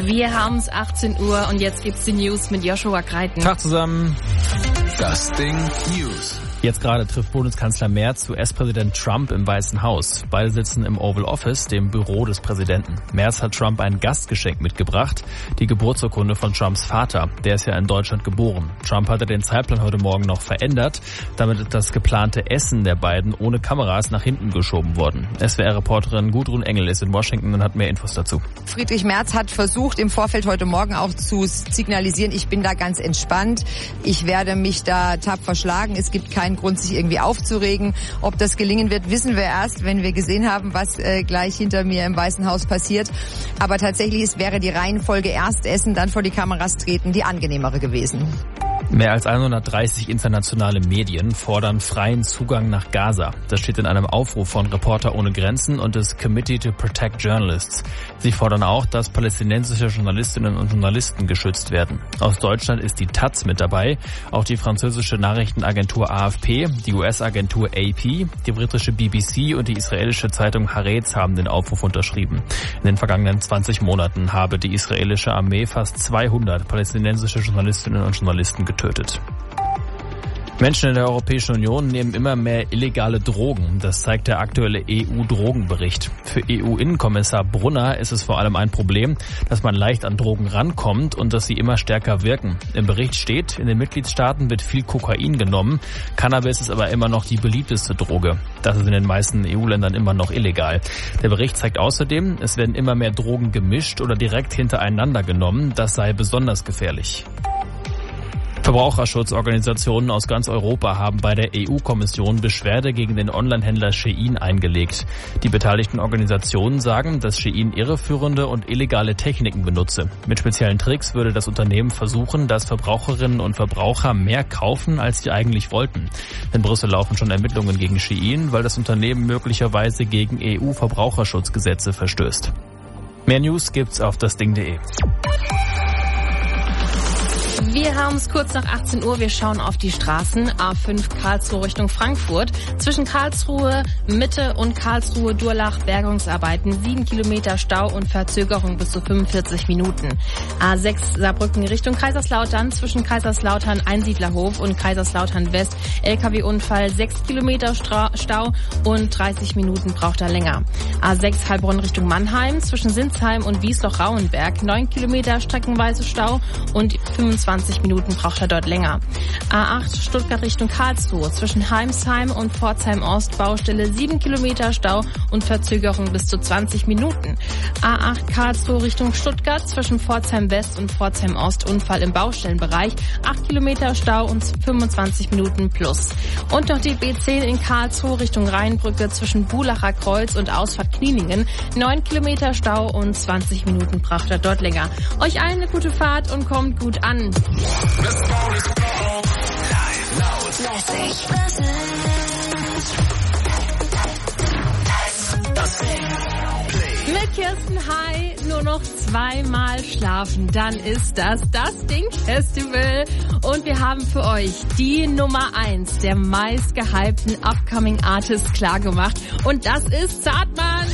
Wir haben es 18 Uhr und jetzt gibt's die News mit Joshua Greiten. Tag zusammen. Das Ding News. Jetzt gerade trifft Bundeskanzler Merz US-Präsident Trump im Weißen Haus. Beide sitzen im Oval Office, dem Büro des Präsidenten. Merz hat Trump ein Gastgeschenk mitgebracht, die Geburtsurkunde von Trumps Vater. Der ist ja in Deutschland geboren. Trump hatte den Zeitplan heute Morgen noch verändert, damit das geplante Essen der beiden ohne Kameras nach hinten geschoben worden. SWR-Reporterin Gudrun Engel ist in Washington und hat mehr Infos dazu. Friedrich Merz hat versucht, im Vorfeld heute Morgen auch zu signalisieren, ich bin da ganz entspannt, ich werde mich da tapfer schlagen, es gibt keinen Grund, sich irgendwie aufzuregen. Ob das gelingen wird, wissen wir erst, wenn wir gesehen haben, was gleich hinter mir im Weißen Haus passiert. Aber tatsächlich wäre die Reihenfolge erst essen, dann vor die Kameras treten, die angenehmere gewesen. Mehr als 130 internationale Medien fordern freien Zugang nach Gaza. Das steht in einem Aufruf von Reporter ohne Grenzen und des Committee to Protect Journalists. Sie fordern auch, dass palästinensische Journalistinnen und Journalisten geschützt werden. Aus Deutschland ist die Taz mit dabei, auch die französische Nachrichtenagentur AFP, die US-Agentur AP, die britische BBC und die israelische Zeitung Haaretz haben den Aufruf unterschrieben. In den vergangenen 20 Monaten habe die israelische Armee fast 200 palästinensische Journalistinnen und Journalisten getötet. Menschen in der Europäischen Union nehmen immer mehr illegale Drogen. Das zeigt der aktuelle EU-Drogenbericht. Für EU-Innenkommissar Brunner ist es vor allem ein Problem, dass man leicht an Drogen rankommt und dass sie immer stärker wirken. Im Bericht steht, in den Mitgliedstaaten wird viel Kokain genommen. Cannabis ist aber immer noch die beliebteste Droge. Das ist in den meisten EU-Ländern immer noch illegal. Der Bericht zeigt außerdem, es werden immer mehr Drogen gemischt oder direkt hintereinander genommen. Das sei besonders gefährlich. Verbraucherschutzorganisationen aus ganz Europa haben bei der EU-Kommission Beschwerde gegen den Onlinehändler Shein eingelegt. Die beteiligten Organisationen sagen, dass Shein irreführende und illegale Techniken benutze. Mit speziellen Tricks würde das Unternehmen versuchen, dass Verbraucherinnen und Verbraucher mehr kaufen, als sie eigentlich wollten. In Brüssel laufen schon Ermittlungen gegen Shein, weil das Unternehmen möglicherweise gegen EU-Verbraucherschutzgesetze verstößt. Mehr News gibt's auf dasding.de. Wir haben es kurz nach 18 Uhr. Wir schauen auf die Straßen. A5 Karlsruhe Richtung Frankfurt. Zwischen Karlsruhe Mitte und Karlsruhe Durlach Bergungsarbeiten. 7 Kilometer Stau und Verzögerung bis zu 45 Minuten. A6 Saarbrücken Richtung Kaiserslautern. Zwischen Kaiserslautern Einsiedlerhof und Kaiserslautern West. LKW-Unfall. 6 Kilometer Stau und 30 Minuten braucht er länger. A6 Heilbronn Richtung Mannheim. Zwischen Sinsheim und Wiesloch-Rauenberg. 9 Kilometer streckenweise Stau und 25 Minuten braucht er dort länger. A8 Stuttgart Richtung Karlsruhe. Zwischen Heimsheim und Pforzheim Ost Baustelle 7 Kilometer Stau und Verzögerung bis zu 20 Minuten. A8 Karlsruhe Richtung Stuttgart. Zwischen Pforzheim West und Pforzheim Ost Unfall im Baustellenbereich. 8 Kilometer Stau und 25 Minuten plus. Und noch die B10 in Karlsruhe Richtung Rheinbrücke zwischen Bulacher Kreuz und Ausfahrt Knieningen. 9 Kilometer Stau und 20 Minuten braucht er dort länger. Euch allen eine gute Fahrt und kommt gut an. Mit Kirsten Hai nur noch zweimal schlafen, dann ist das Ding Festival und wir haben für euch die Nummer 1 der meistgehypten Upcoming Artists klargemacht und das ist Zartmann.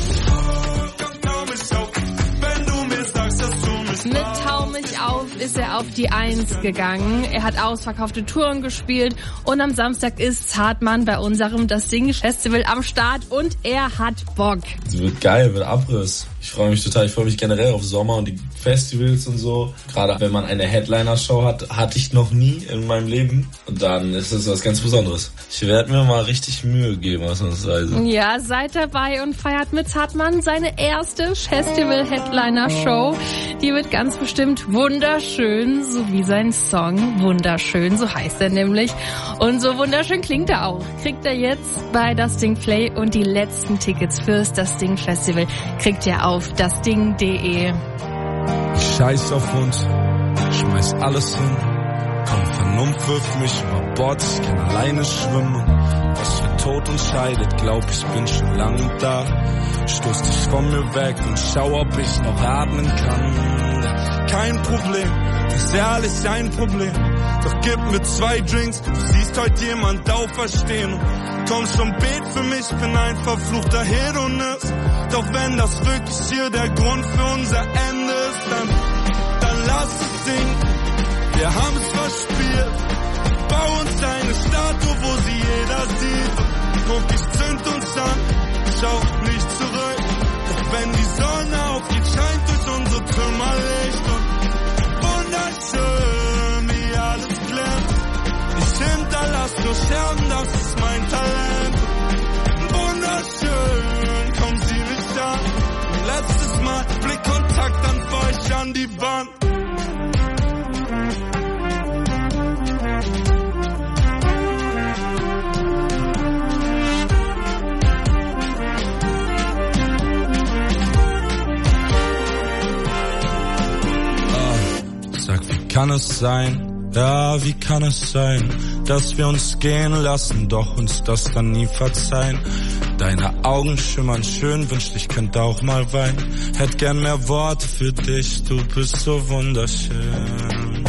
Mit Tau mich auf ist er auf die 1 gegangen. Er hat ausverkaufte Touren gespielt und am Samstag ist Zartmann bei unserem Das Ding Festival am Start und er hat Bock. Es wird geil, wird Abriss. Ich freue mich total, ich freue mich generell auf Sommer und die Festivals und so. Gerade wenn man eine Headliner-Show hat, hatte ich noch nie in meinem Leben. Und dann ist das was ganz Besonderes. Ich werde mir mal richtig Mühe geben, ausnahmsweise. Ja, seid dabei und feiert mit Zartmann seine erste Festival-Headliner-Show. Die wird ganz bestimmt wunderschön, so wie sein Song Wunderschön, so heißt er nämlich. Und so wunderschön klingt er auch. Kriegt er jetzt bei Das Ding Play und die letzten Tickets fürs Das Ding Festival kriegt ihr auf dasding.de. Ich scheiß auf uns, schmeiß alles hin. Komm, Vernunft wirft mich über Bord, ich kann alleine schwimmen. Was für Tod uns scheidet, glaub ich bin schon lange da. Stoß dich von mir weg und schau, ob ich noch atmen kann. Kein Problem, ist ehrlich ein Problem. Doch gib mir 2 Drinks, du siehst heute jemand auferstehen. Komm schon, bet für mich, bin ein verfluchter Hedonist. Doch wenn das wirklich hier der Grund für unser Ende ist, dann lass es sinken. Wir haben's verspielt. Bau uns eine Statue, wo sie jeder sieht. Guck, ich zünd uns an, schau nicht zurück. Doch wenn die Sonne aufgeht, scheint durch unsere Trümmer Licht. Und wunderschön, wie alles glänzt. Ich hinterlass nur Scherben, das ist mein Talent. Wunderschön, komm, sieh mich an. Letztes Mal Blickkontakt, dann fahr ich an die Wand. Sag, wie kann es sein? Ja, wie kann es sein, dass wir uns gehen lassen, doch uns das dann nie verzeihen? Deine Augen schimmern schön, wünschte ich könnte auch mal weinen. Hätt gern mehr Worte für dich, du bist so wunderschön.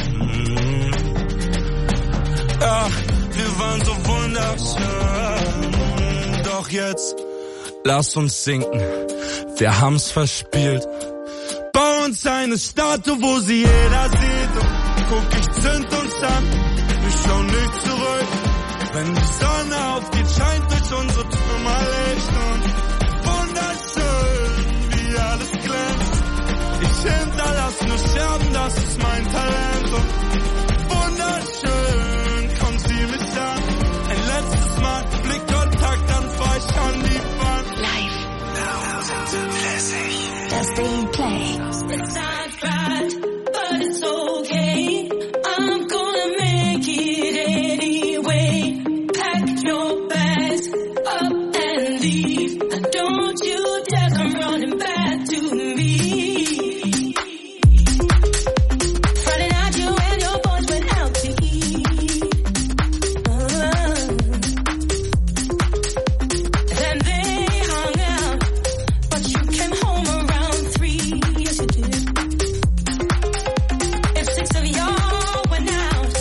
Ach, wir waren so wunderschön. Doch jetzt, lass uns sinken, wir haben's verspielt. Bau uns eine Statue, wo sie jeder sieht. Und guck, ich zünd uns an, wir schauen nicht zurück. Wenn die Sonne aufgeht, scheint durch unsere Trümmer Licht. Und wunderschön, wie alles glänzt. Ich hinterlass nur Scherben, das ist mein Talent. Und wunderschön, komm, sieh mich an. Ein letztes Mal Blickkontakt, dann fahr ich an die Wand. Live. That's the play. It's not right, but it's okay. I'm gonna make it anyway. Pack your bags up and leave. And don't you dare come running back to me. Friday night you and your boys went out to eat. Then they hung out, but you came home around 3. Yes, you did. If 6 of y'all went out,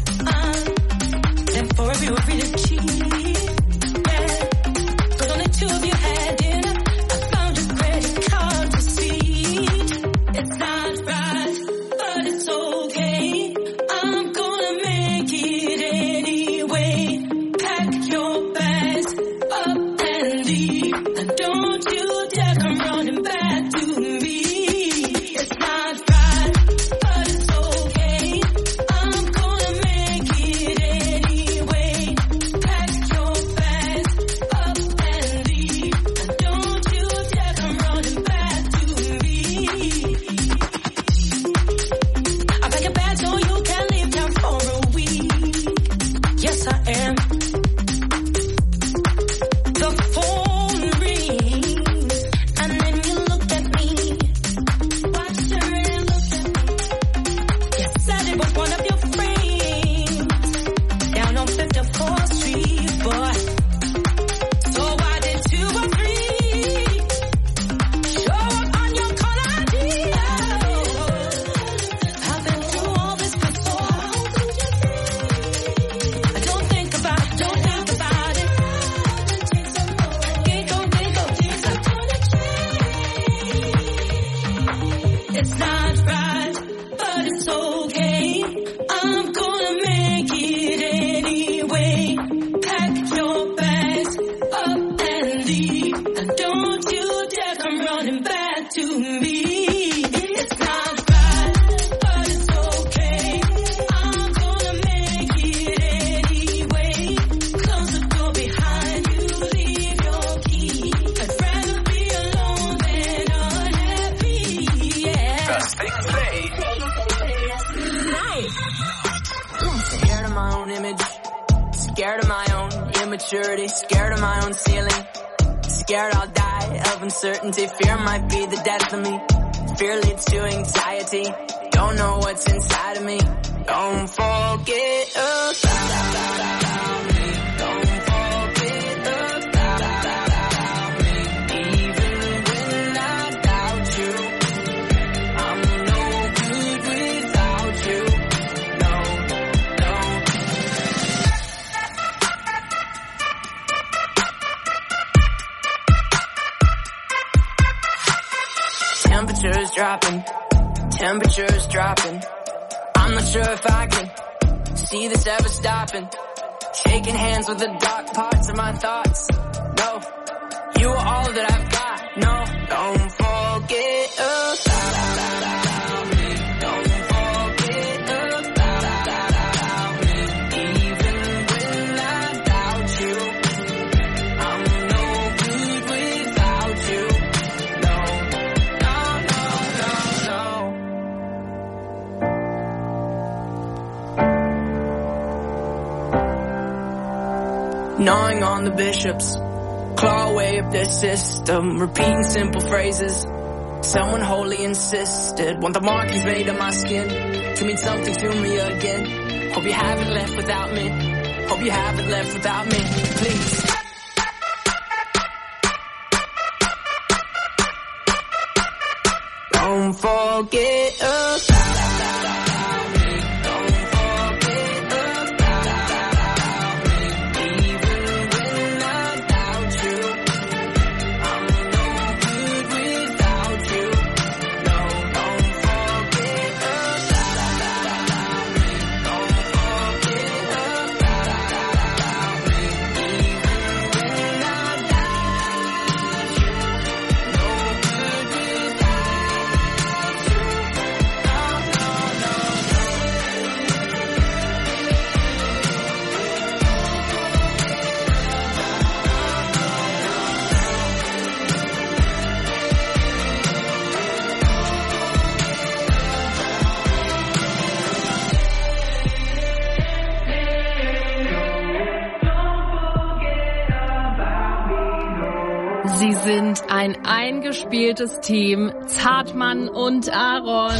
then 4 of you were really cheap. Yeah, 'cause only 2 of you had dinner. I found a credit card receipt. It's not right, but it's okay. I'm gonna make it anyway. Pack your bags up and leave. And don't you dare come running back to me. It's not right, but it's okay. I'm gonna make it anyway. Pack your bags up and leave. And don't you dare come running back to me. I pack a bag so you can leave town for a week. Yes, I am. The phone rings, and then you look at me. Watch her and look at me. You said it was one of your friends down on 54th Street, boy. So why did 2 or 3 show up on your call ID? I've been through all this before. Don't think about it, don't think about it. Giggle, giggle, things are gonna change. It's not right, but it's okay. I'm gonna make it anyway. Pack your bags up and leave. And don't you dare come running back to me. It's not right, but it's okay. I'm gonna make it anyway. Close the door behind you, leave your key. I'd rather be alone than unhappy, yeah. Scared of my own image, scared of my own immaturity, scared of my own ceiling, scared I'll die of uncertainty. Fear might be the death of me, fear leads to anxiety. Don't know what's inside of me. Don't forget about me. Don't forget about me. Even when I doubt you, I'm no good without you. No, no. Temperatures dropping, temperature's dropping. I'm not sure if I can see this ever stopping. Shaking hands with the dark parts of my thoughts. No, you are all that I've got. No, don't forget about me. Don't forget about me. Even when I doubt you, I'm no good without you. No, no, no, no, no. Gnawing on the bishops, claw away up their system, repeating simple phrases. Someone wholly insisted, want the markings made on my skin to mean something to me again. Hope you haven't left without me. Hope you haven't left without me. Please. Don't forget about me. Don't forget about me. Even when I doubt you, I'm no good without you. No, don't forget about me. Don't forget about me. Even when I doubt you, no good without you. Sie sind ein eingespieltes Team, Zartmann und Aaron.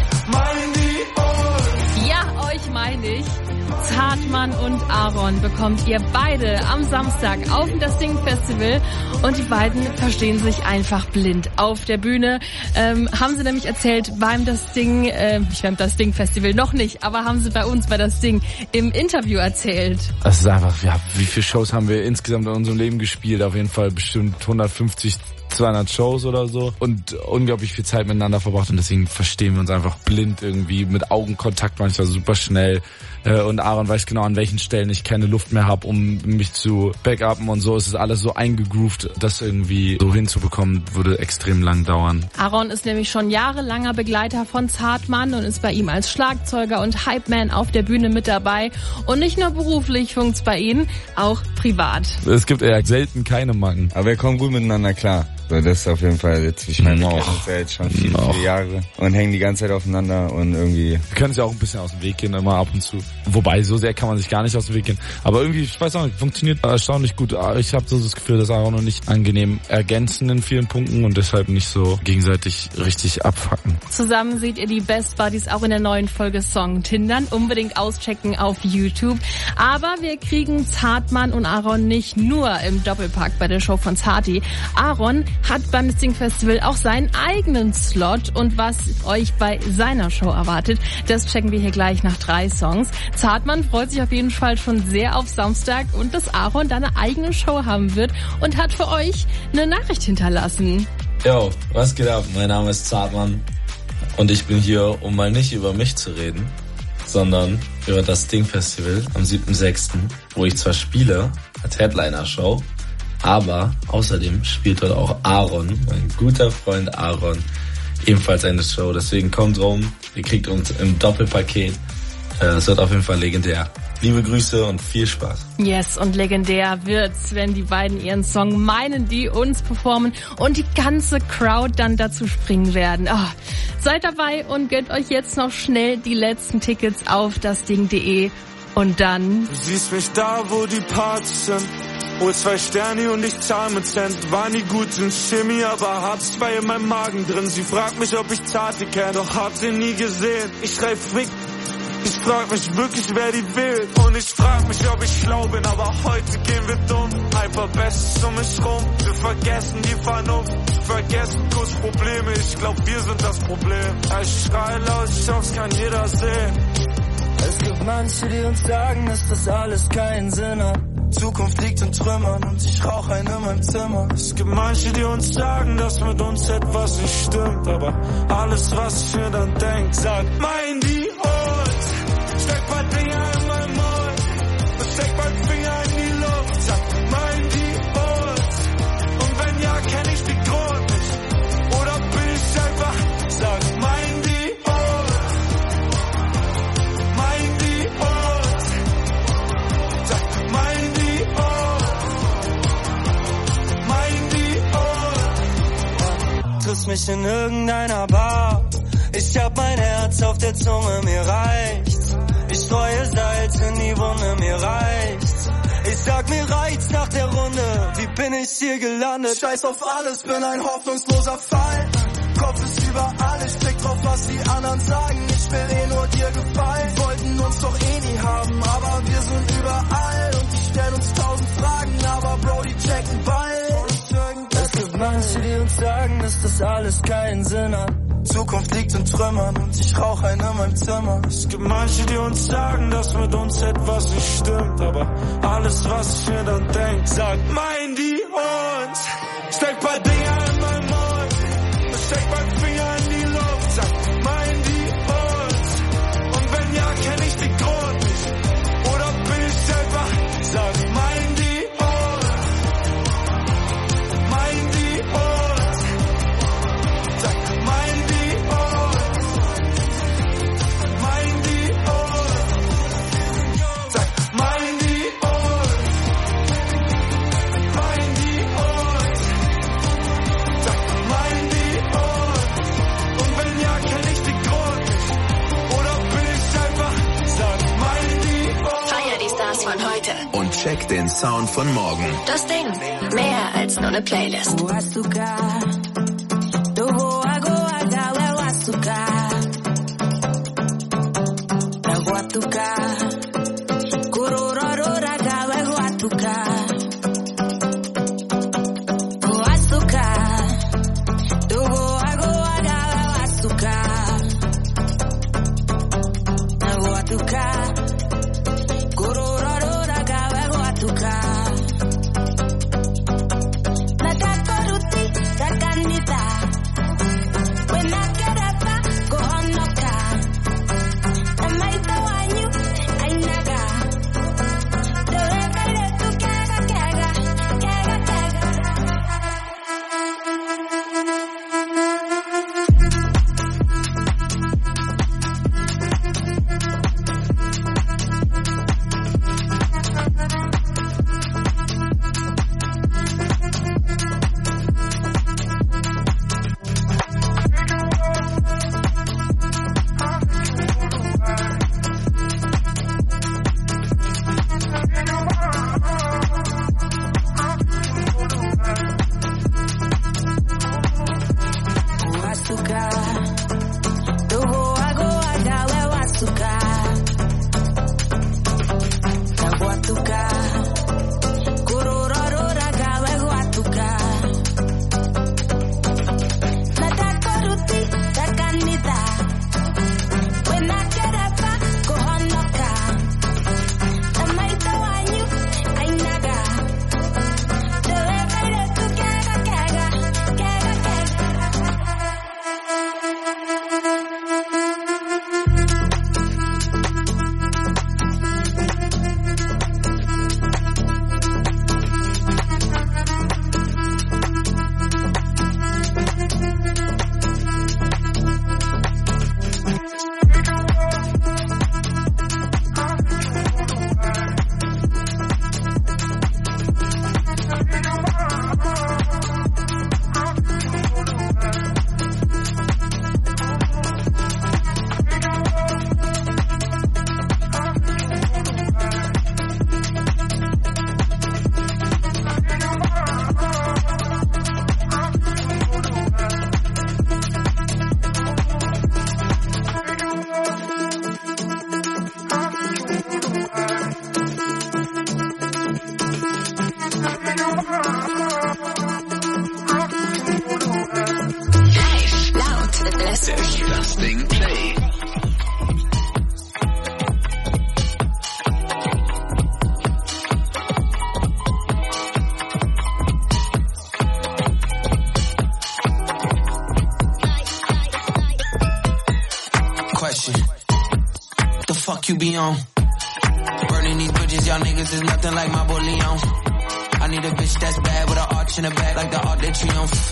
Ja, euch meine ich. Zartmann und Aaron bekommt ihr beide am Samstag auf das Sting Festival und die beiden verstehen sich einfach blind auf der Bühne. Haben sie nämlich erzählt beim das Sting, ich beim das Sting Festival noch nicht, aber haben sie bei uns bei das Sting im Interview erzählt. Es ist einfach, ja, wie viele Shows haben wir insgesamt in unserem Leben gespielt? Auf jeden Fall bestimmt 150, 200 Shows oder so und unglaublich viel Zeit miteinander verbracht und deswegen verstehen wir uns einfach blind irgendwie mit Augenkontakt manchmal super schnell und Aaron weiß genau, an welchen Stellen ich keine Luft mehr habe, um mich zu backuppen und so. Es ist alles so eingegroovt, das irgendwie so hinzubekommen, würde extrem lang dauern. Aaron ist nämlich schon jahrelanger Begleiter von Zartmann und ist bei ihm als Schlagzeuger und Hype-Man auf der Bühne mit dabei. Und nicht nur beruflich funkt's bei ihnen, auch privat. Es gibt eher selten keine Macken. Aber wir kommen gut miteinander klar. So, das ist auf jeden Fall jetzt, ich meine, wir kennen uns ja jetzt schon viele Jahre und hängen die ganze Zeit aufeinander und irgendwie... Wir können uns ja auch ein bisschen aus dem Weg gehen, immer ab und zu. Wobei, so sehr kann man sich gar nicht aus dem Weg gehen. Aber irgendwie, ich weiß auch nicht, funktioniert erstaunlich gut. Ich habe so das Gefühl, dass Aaron und ich angenehm ergänzen in vielen Punkten und deshalb nicht so gegenseitig richtig abfucken. Zusammen seht ihr die Best Buddies auch in der neuen Folge Song Tindern. Unbedingt auschecken auf YouTube. Aber wir kriegen Zartmann und Aaron nicht nur im Doppelpack bei der Show von Zarti. Aaron hat beim Sting Festival auch seinen eigenen Slot und was euch bei seiner Show erwartet, das checken wir hier gleich nach 3 Songs. Zartmann freut sich auf jeden Fall schon sehr auf Samstag und dass Aaron da eine eigene Show haben wird und hat für euch eine Nachricht hinterlassen. Yo, was geht ab? Mein Name ist Zartmann und ich bin hier, um mal nicht über mich zu reden, sondern über das Sting Festival am 7.6., wo ich zwar spiele als Headliner-Show, aber außerdem spielt dort auch Aaron, mein guter Freund Aaron, ebenfalls eine Show. Deswegen kommt rum, ihr kriegt uns im Doppelpaket. Es wird auf jeden Fall legendär. Liebe Grüße und viel Spaß. Yes, und legendär wird's, wenn die beiden ihren Song Meinen die uns performen und die ganze Crowd dann dazu springen werden. Oh, seid dabei und gönnt euch jetzt noch schnell die letzten Tickets auf dasding.de und dann... Du siehst mich da, wo die Partys sind. Hol 2 Sterne und ich zahl mit Cent. War nie gut in Chemie, aber hab 2 in meinem Magen drin. Sie fragt mich, ob ich Zarte kenne, doch hab sie nie gesehen. Ich schrei Fick. Ich frag mich wirklich, wer die wählt. Und ich frag mich, ob ich schlau bin, aber heute gehen wir dumm. Einfach Bestes um mich rum. Wir vergessen die Vernunft. Vergessen kurz Probleme. Ich glaub, wir sind das Problem. Ich schrei laut, ich hoff's kann jeder sehen. Es gibt manche, die uns sagen, dass das alles keinen Sinn hat. Zukunft liegt in Trümmern und ich rauch einen in meinem Zimmer. Es gibt manche, die uns sagen, dass mit uns etwas nicht stimmt, aber alles, was ich mir dann denk, sagt, mein die uns. Steck mein Finger in meinen Mund, steck mein Finger in die Luft, sag, mein die uns. Und wenn ja, kenn ich die Grund nicht, oder bin ich einfach, sag, mein die uns. Mein die uns. Sag, mein die uns. Mein die uns. Triffst mich in irgendeiner Bar. Ich hab mein Herz auf der Zunge, mir reicht's. Ich streue Salz in die Wunde, mir reicht's. Ich sag, mir reicht's nach der Runde. Wie bin ich hier gelandet? Scheiß auf alles, bin ein hoffnungsloser Fall. Kopf ist überall, ich blick drauf, was die anderen sagen. Ich will nur dir gefallen. Wollten uns doch nie haben, aber wir sind überall. Und die stellen uns 1000 Fragen, aber Bro, die checken Ball. Es gibt manche, die uns sagen, dass das alles keinen Sinn hat. Zukunft liegt in Trümmern und ich rauch einen in meinem Zimmer. Es gibt manche, die uns sagen, dass mit uns etwas nicht stimmt, aber alles, was ich mir dann denk, sagt, mein die uns. Steck paar Dinger in meinen Mund, steck mein Finger in die Luft, sag, mein die uns. Und wenn ja, kenn ich die Grund nicht, oder bin ich einfach, sag, mein die uns. Mein die uns. Sag, mein die uns. Mein die uns. Sag, mein die uns. Mein die uns. Sag, mein die uns. Und wenn ja, kenn ich die Grund nicht, oder bin ich einfach, sag, mein die uns. Feier die Stars von heute. Und check den Sound von morgen. Das Ding, mehr als nur eine Playlist. Saca fuck you be on? Burning these bridges, y'all niggas is nothing like my boy Leon. I need a bitch that's bad with an arch in the back like the Arc de Triomphe.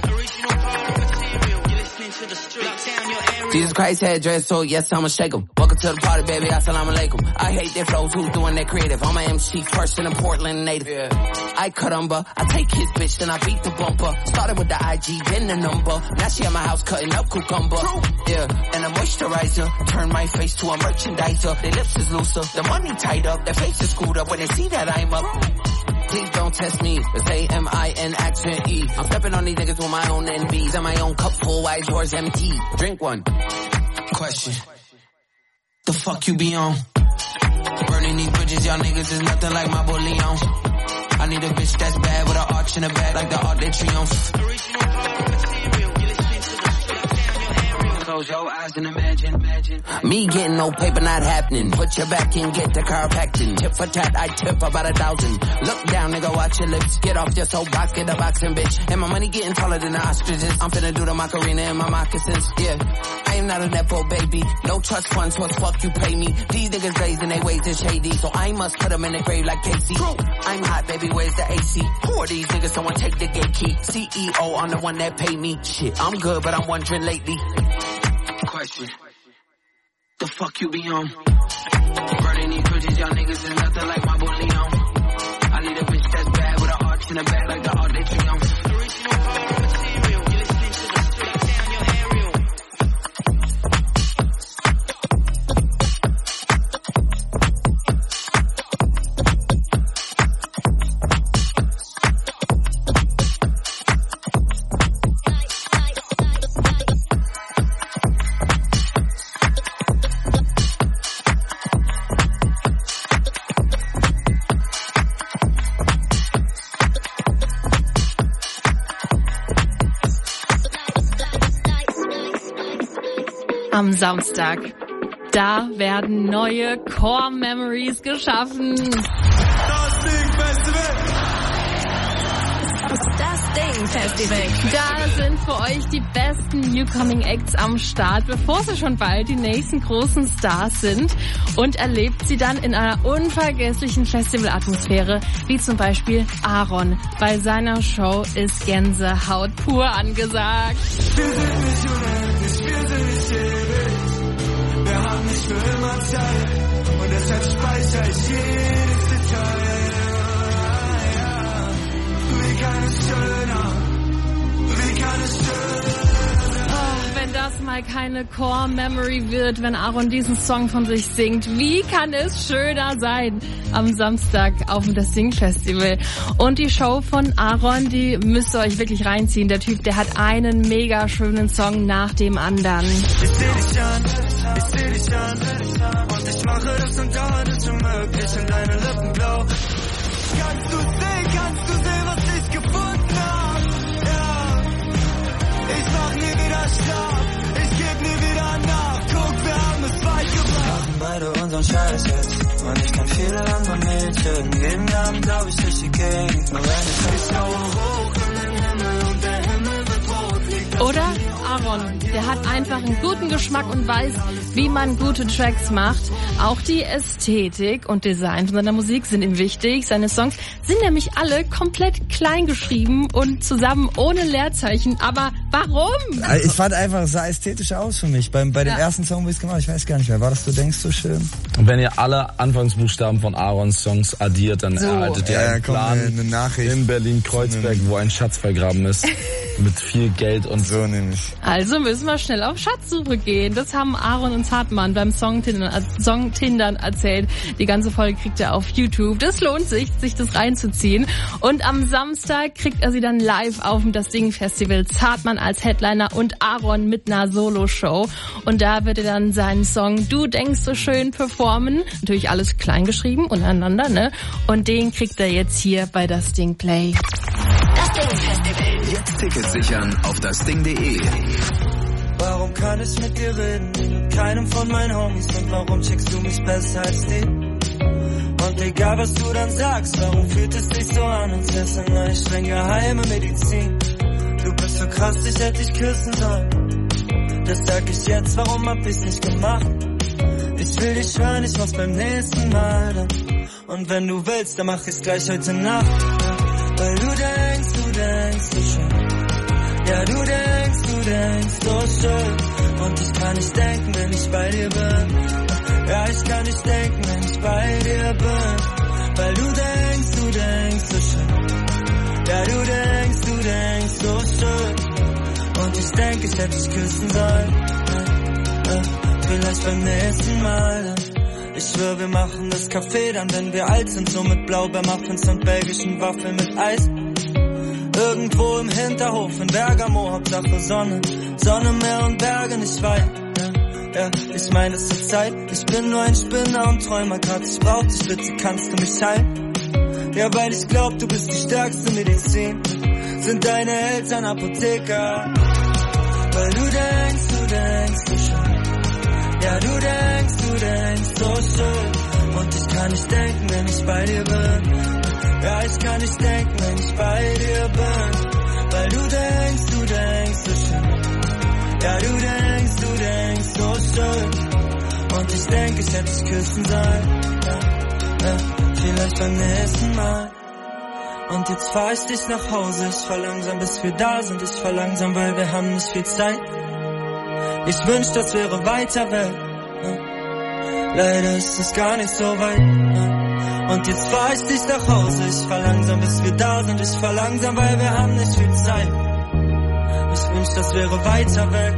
Jesus Christ had dress, so yes, I'ma shake 'em. Welcome to the party, baby, assalamu alaikum. I hate their flows, who's doing that creative? I'm a MC first and a Portland native. Yeah. I cut umber, I take his bitch, then I beat the bumper. Started with the IG, then the number. Now she at my house cutting up cucumber. Yeah, and a moisturizer. Turn my face to a merchandiser. Their lips is looser, the money tied up. Their face is screwed up when they see that I'm up. Please don't test me, it's A-M-I-N accent E. I'm stepping on these niggas with my own NBs and my own cup full, why is yours empty? Drink one. Question. The fuck you be on? Burning these bridges, y'all niggas is nothing like my boy Leon. I need a bitch that's bad with an arch in the back like the Arc de Triomphe. Close your eyes and imagine. Me getting no paper not happening. Put your back in, get the car packed in. Tip for tat, I tip about 1,000. Look down, nigga, watch your lips. Get off your soapbox, get a boxing, bitch. And my money getting taller than the ostriches. I'm finna do the Macarena in my moccasins, yeah. I am not a nepo baby. No trust fund, so it's fuck you pay me. These niggas raising their ways is shady, so I must put them in the grave like Casey. I'm hot, baby, where's the AC? Who are these niggas? Someone take the gate key. CEO, I'm the one that pay me. Shit, I'm good, but I'm wondering lately. Question. The fuck you be on? Burning these bridges, y'all niggas is nothing like my boy Leon. I need a bitch that's bad with an arch in the back like the Arc de Triomphe. Am Samstag, da werden neue Core Memories geschaffen. Das Ding Festival. Da sind für euch die besten Newcoming Acts am Start, bevor sie schon bald die nächsten großen Stars sind, und erlebt sie dann in einer unvergesslichen Festivalatmosphäre, wie zum Beispiel Aaron. Bei seiner Show ist Gänsehaut pur angesagt. Wir sind nicht unendlich, wir sind nicht ewig. Wir haben nicht für immer Zeit und deshalb speichere ich jedes Detail. Wie kann es schöner? Wie kann es schöner? Oh, wenn das mal keine Core Memory wird, wenn Aaron diesen Song von sich singt, wie kann es schöner sein? Am Samstag auf dem Das Ding Festival. Und die Show von Aaron, die müsst ihr euch wirklich reinziehen. Der Typ, der hat einen mega schönen Song nach dem anderen. Ich seh dich an, und ich mache das und dauert es unmöglich in deine Lippen blau. Kannst du sehen, was ich gefunden hab? Ja, ich mach nie wieder Stopp, ich geb nie wieder nach. Guck, wir haben es weit gebracht. Wir machen beide unseren Scheiß jetzt, und ich kann viele andere Mädchen. Jeden Abend glaub ich durch die Gegend, nur wenn ich schaue hoch in den Himmel und der Himmel wird rot. Oder Aaron, der hat einfach einen guten Geschmack und weiß, wie man gute Tracks macht. Auch die Ästhetik und Design von seiner Musik sind ihm wichtig. Seine Songs sind nämlich alle komplett klein geschrieben und zusammen ohne Leerzeichen. Aber warum? Ich fand einfach, es sah ästhetisch aus für mich. Bei dem ersten Song, wo ich es gemacht habe, ich weiß gar nicht mehr, war das Du denkst so schön? Und wenn ihr alle Anfangsbuchstaben von Aarons Songs addiert, dann erhaltet ihr einen Plan eine Nachricht in Berlin-Kreuzberg, wo ein Schatz vergraben ist. Mit viel Geld und so nämlich. Also müssen wir schnell auf Schatzsuche gehen. Das haben Aaron und Hartmann beim Songtindern erzählt. Die ganze Folge kriegt ihr auf YouTube. Das lohnt sich das reinzuziehen. Und am Samstag kriegt er sie dann live auf dem Das Ding Festival. Hartmann als Headliner und Aaron mit einer Solo-Show. Und da wird er dann seinen Song Du denkst so schön performen. Natürlich alles klein geschrieben untereinander, ne? Und den kriegt er jetzt hier bei Das Ding Play. Das Ding Festival. Jetzt Tickets sichern auf dasding.de. Warum kann ich mit dir reden, mit keinem von meinen Homies? Und warum checkst du mich besser als die? Und egal was du dann sagst, warum fühlt es sich so an, als wär's eine streng geheime Medizin? Du bist so krass, ich hätte dich küssen sollen. Das sag ich jetzt, warum hab ich's nicht gemacht? Ich Ich will dir schwören, ich mach's beim nächsten Mal dann. Und wenn du willst, dann mach ich's gleich heute Nacht. Weil du denkst so schön. Ja, du denkst so schön. Und ich kann nicht denken, wenn ich bei dir bin. Ja, ich kann nicht denken, wenn ich bei dir bin. Weil du denkst so schön. Ja, du denkst so schön. Und ich denke, ich hätte dich küssen sollen. Vielleicht beim nächsten Mal. Ich schwör, wir machen das Café dann, wenn wir alt sind. So mit Blaubeermuffins und belgischen Waffeln mit Eis. Irgendwo im Hinterhof in Bergamo, Hauptsache Sonne. Sonne, Meer und Berge, nicht weit. Ja, ich meine es zur Zeit. Ich bin nur ein Spinner und Träumer, grad ich brauch dich, bitte kannst du mich heilen. Ja, weil ich glaub, du bist die stärkste Medizin. Sind deine Eltern Apotheker? Weil du denkst so schön. Ja, du denkst so schön. Und ich kann nicht denken, wenn ich bei dir bin. Ja, ich kann nicht denken, wenn ich bei dir bin. Weil du denkst so schön. Ja, du denkst so schön. Und ich denke, ich hätte dich küssen sollen. Ja, vielleicht beim nächsten Mal. Und jetzt fahr ich dich nach Hause. Ich fahr langsam, bis wir da sind. Ich fahr langsam, weil wir haben nicht viel Zeit. Ich wünsch, das wäre weiter weg. Leider ist es gar nicht so weit. Und jetzt fahr ich dich nach Hause. Ich fahr langsam, bis wir da sind. Ich fahr langsam, weil wir haben nicht viel Zeit. Ich wünsch, das wäre weiter weg.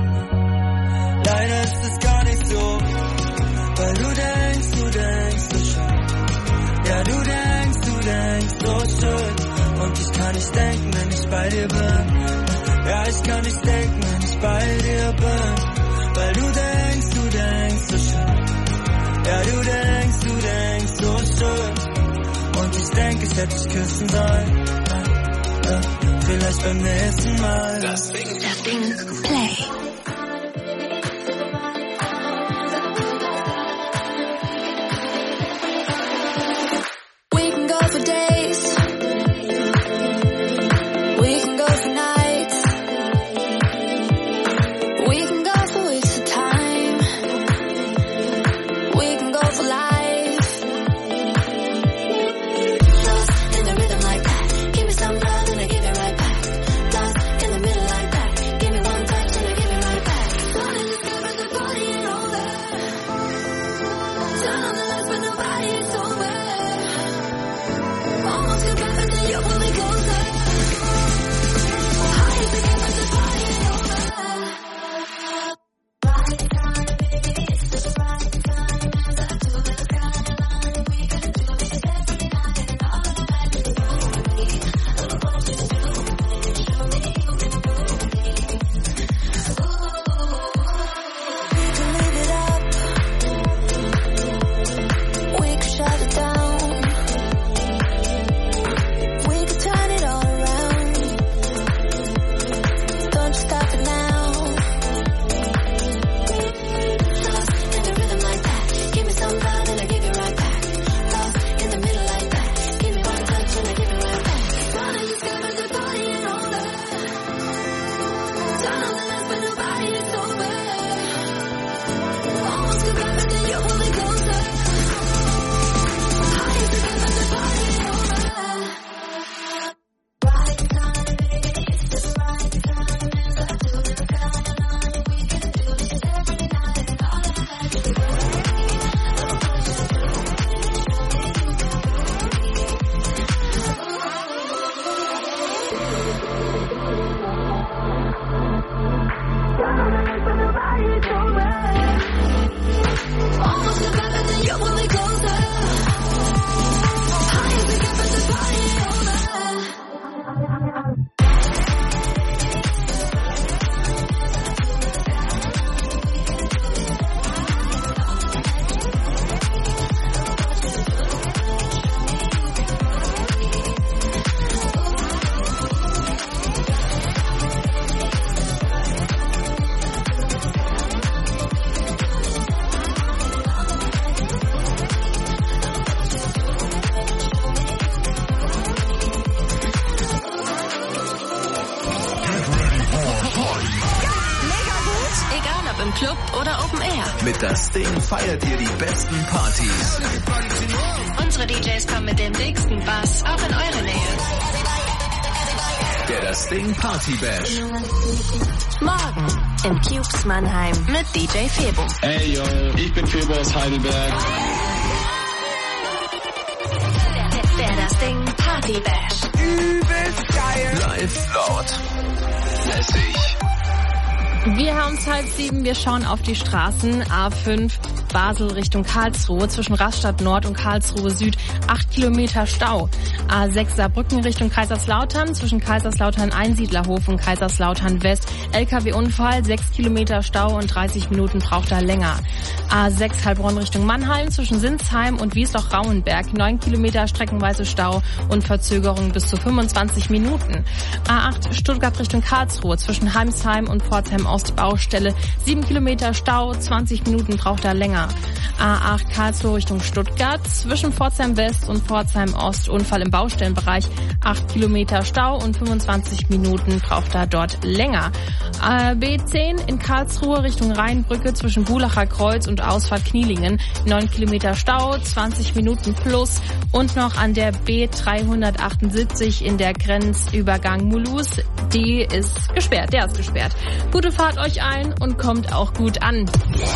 Leider ist es gar nicht so. Weil du denkst so schön. Ja, du denkst so schön. Und ich kann nicht denken, wenn ich bei dir bin. Ja, ich kann nicht denken, wenn ich bei dir bin. Weil du denkst so schön. Ja, du denkst so schön. Und ich denke, ich hätte dich küssen sollen. Vielleicht beim nächsten Mal. Das Ding Play. We can go for days. We can go for nights. We can go for weeks of time. We can go for life. Lost in the rhythm like that. Give me some love and I give it right back. Lost in the middle like that. Give me one touch and I give it right back. Ob im Club oder Open Air. Mit Das Ding feiert ihr die besten Partys. Unsere DJs kommen mit dem dicksten Bass auch in eure Nähe. Der Das Ding Party Bash. Morgen im Cubes Mannheim mit DJ Febo. Hey yo, ich bin Febo aus Heidelberg. Der Das Ding Party Bash. Übelst geil. Live laut. Lässig. Wir haben es 6:30, wir schauen auf die Straßen. A5 Basel Richtung Karlsruhe, zwischen Rastatt Nord und Karlsruhe Süd 8 Kilometer Stau. A6 Saarbrücken Richtung Kaiserslautern, zwischen Kaiserslautern Einsiedlerhof und Kaiserslautern West LKW-Unfall, 6 Kilometer Stau und 30 Minuten braucht er länger. A6 Heilbronn Richtung Mannheim, zwischen Sinsheim und Wiesloch-Rauenberg 9 Kilometer streckenweise Stau und Verzögerung bis zu 25 Minuten. A8 Stuttgart Richtung Karlsruhe, zwischen Heimsheim und Pforzheim Ost Baustelle 7 Kilometer Stau, 20 Minuten braucht er länger. A8 Karlsruhe Richtung Stuttgart, zwischen Pforzheim West und Pforzheim Ost Unfall im Baustellenbereich, 8 Kilometer Stau und 25 Minuten braucht er dort länger. B10 in Karlsruhe Richtung Rheinbrücke, zwischen Bulacher Kreuz und Ausfahrt Knielingen, 9 Kilometer Stau, 20 Minuten plus. Und noch an der B378 in der Grenzübergang Mulhouse, der ist gesperrt. Gute Fahrt euch ein und kommt auch gut an.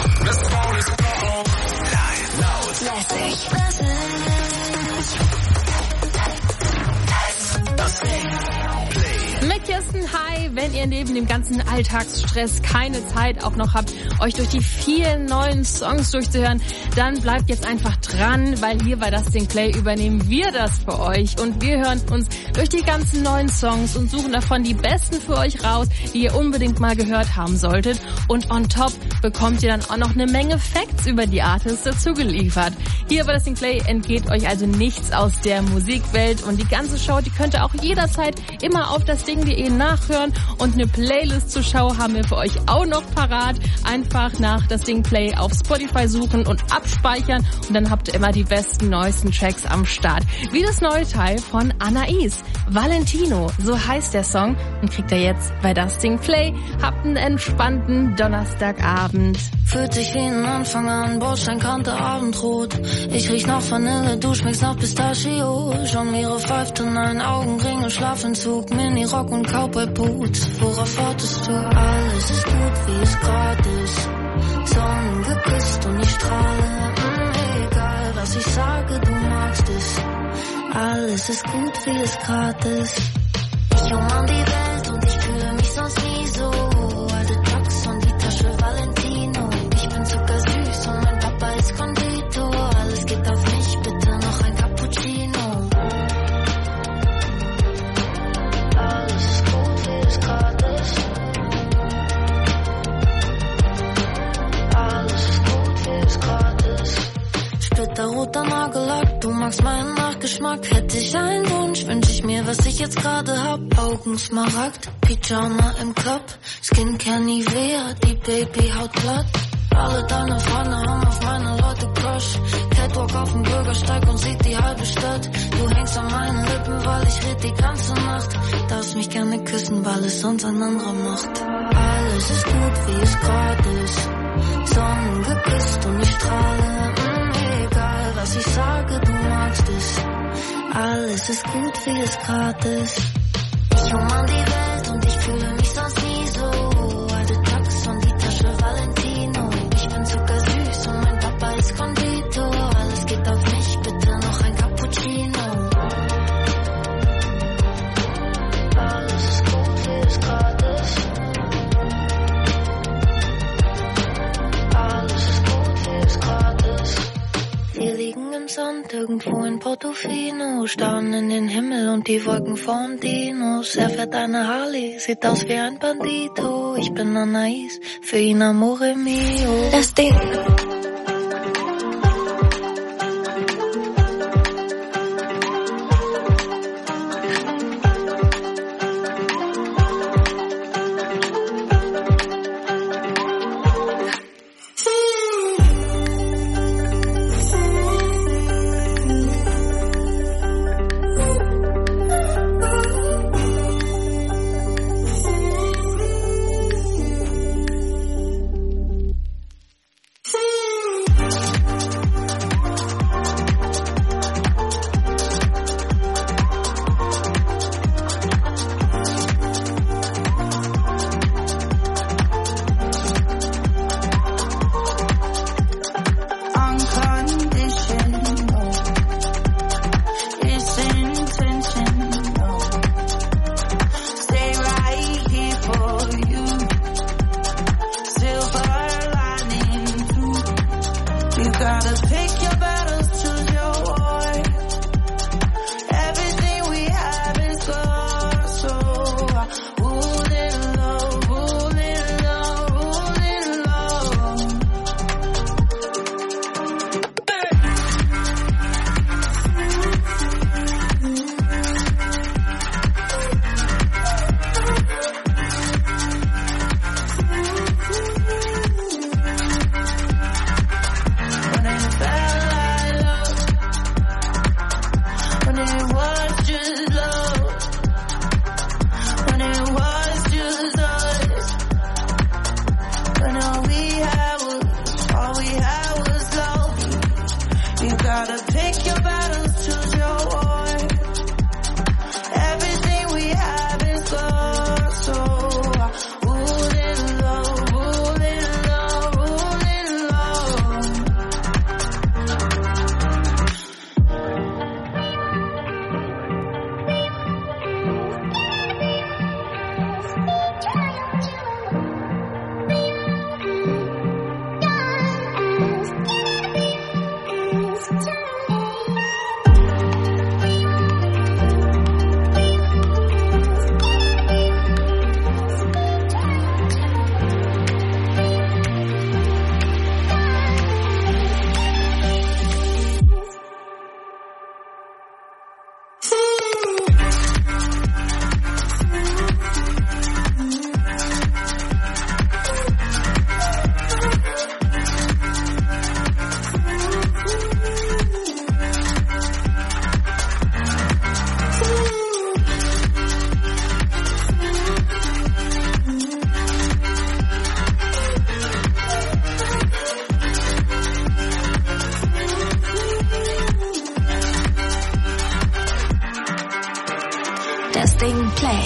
Mit Kirsten, hi, wenn ihr neben dem ganzen Alltagsstress keine Zeit auch noch habt, euch durch die vielen neuen Songs durchzuhören, dann bleibt jetzt einfach dran, weil hier bei Das Ding Play übernehmen wir das für euch und wir hören uns durch die ganzen neuen Songs und suchen davon die besten für euch raus, die ihr unbedingt mal gehört haben solltet, und on top bekommt ihr dann auch noch eine Menge Facts über die Artists dazu geliefert. Hier bei Das Ding Play entgeht euch also nichts aus der Musikwelt und die ganze Show, die könnt ihr auch jederzeit immer auf dasding.de nachhören, und eine Playlist zur Show haben wir für euch auch noch parat. Einfach nach Das Ding Play auf Spotify suchen und abspeichern und dann habt ihr immer die besten, neuesten Tracks am Start. Wie das neue Teil von Anais, Valentino, so heißt der Song, und kriegt ihr jetzt bei Das Ding Play. Habt einen entspannten Donnerstagabend. Fühlt sich wie ein Anfang an, Bordsteinkante Abendrot. Ich riech nach Vanille, du schmeckst nach Pistachio. Jongliere pfeift in einen Augenringe, Schlafentzug, Mini-Rock und Cowboy-Boots. Worauf wartest du? Alles ist gut, wie es grad ist. Sonnen geküsst und ich strahle. Egal, was ich sage, du magst es. Alles ist gut, wie es grad ist. Ich umarm die Welt und ich fühle mich sonst nie so. Alte Tax und die Tasche Valentino. Ich bin zuckersüß und mein Papa ist Konditor. Alles geht auf mich, bitte noch ein Cappuccino. Alles ist gut, wie es grad ist. Alles ist gut, wie es grad ist. Splitterroter Nagellack, du magst meinen Nachgeschmack. Hätte ich einen Wunsch, wünsch ich mir, was ich jetzt gerade hab. Augensmaragd, Pyjama im Cup, Skincare Nivea, die Babyhaut glatt. Alle deine Freunde haben auf meine Leute Crush. Catwalk auf dem Bürgersteig und sieht die halbe Stadt. Du hängst an meinen Lippen, weil ich red die ganze Nacht. Darfst mich gerne küssen, weil es sonst ein anderer macht. Alles ist gut, wie es grad ist. Sonnen geküsst und ich strahle. Egal, was ich sage, du magst es. Alles ist gut, wie es grad ist. Ich umarm die Welt und ich fühle mich sonst nie so. Alte Tax und die Tasche Valentino. Ich bin zuckersüß und mein Papa ist Konditor. Alles geht auf mich, bitte noch ein Cappuccino. Alles ist gut, wie es grad ist. Alles ist gut, wie es grad ist. Wir liegen im Sand irgendwo in Portofino, starren in den Himmel und die Wolken von Dinos. Er fährt eine Harley, sieht aus wie ein Bandito. Ich bin Anais, für ihn Amore mio. Das Ding. gotta pick your battles, choose your war. Everything we have is lost, so rule it low, rule it low, rule it low. When it felt like love, when it was just love, when it was just us, when all we had was love. You gotta pick your battles, choose your war. Everything we have is lost, so rule it low, rule it low, rule it low. Testing play.